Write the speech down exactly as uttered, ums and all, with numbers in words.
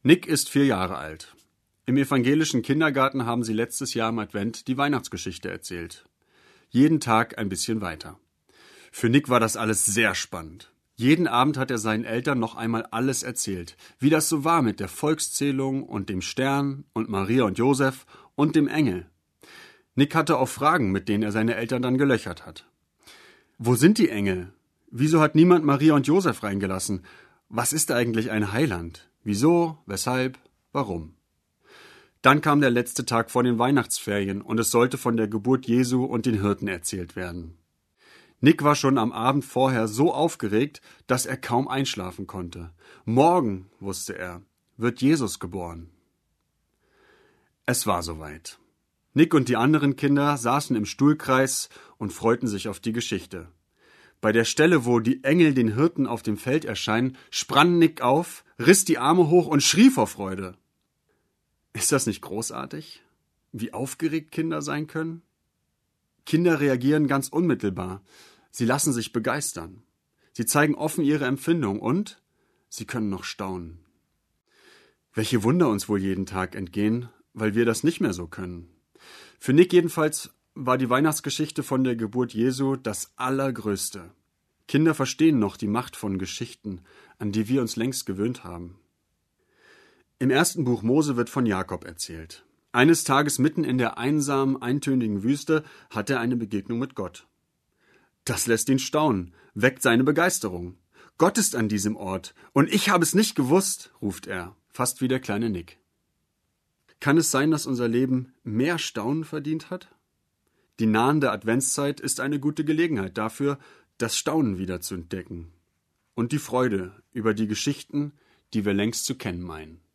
Nick ist vier Jahre alt. Im evangelischen Kindergarten haben sie letztes Jahr im Advent die Weihnachtsgeschichte erzählt. Jeden Tag ein bisschen weiter. Für Nick war das alles sehr spannend. Jeden Abend hat er seinen Eltern noch einmal alles erzählt, wie das so war mit der Volkszählung und dem Stern und Maria und Josef und dem Engel. Nick hatte auch Fragen, mit denen er seine Eltern dann gelöchert hat. Wo sind die Engel? Wieso hat niemand Maria und Josef reingelassen? Was ist eigentlich ein Heiland? Wieso? Weshalb? Warum? Dann kam der letzte Tag vor den Weihnachtsferien und es sollte von der Geburt Jesu und den Hirten erzählt werden. Nick war schon am Abend vorher so aufgeregt, dass er kaum einschlafen konnte. Morgen, wusste er, wird Jesus geboren. Es war soweit. Nick und die anderen Kinder saßen im Stuhlkreis und freuten sich auf die Geschichte. Bei der Stelle, wo die Engel den Hirten auf dem Feld erscheinen, sprang Nick auf, riss die Arme hoch und schrie vor Freude. Ist das nicht großartig? Wie aufgeregt Kinder sein können? Kinder reagieren ganz unmittelbar. Sie lassen sich begeistern. Sie zeigen offen ihre Empfindung und sie können noch staunen. Welche Wunder uns wohl jeden Tag entgehen, weil wir das nicht mehr so können. Für Nick jedenfalls war die Weihnachtsgeschichte von der Geburt Jesu das Allergrößte. Kinder verstehen noch die Macht von Geschichten, an die wir uns längst gewöhnt haben. Im ersten Buch Mose wird von Jakob erzählt. Eines Tages mitten in der einsamen, eintönigen Wüste hat er eine Begegnung mit Gott. Das lässt ihn staunen, weckt seine Begeisterung. Gott ist an diesem Ort und ich habe es nicht gewusst, ruft er, fast wie der kleine Nick. Kann es sein, dass unser Leben mehr Staunen verdient hat? Die nahende Adventszeit ist eine gute Gelegenheit dafür, das Staunen wieder zu entdecken und die Freude über die Geschichten, die wir längst zu kennen meinen.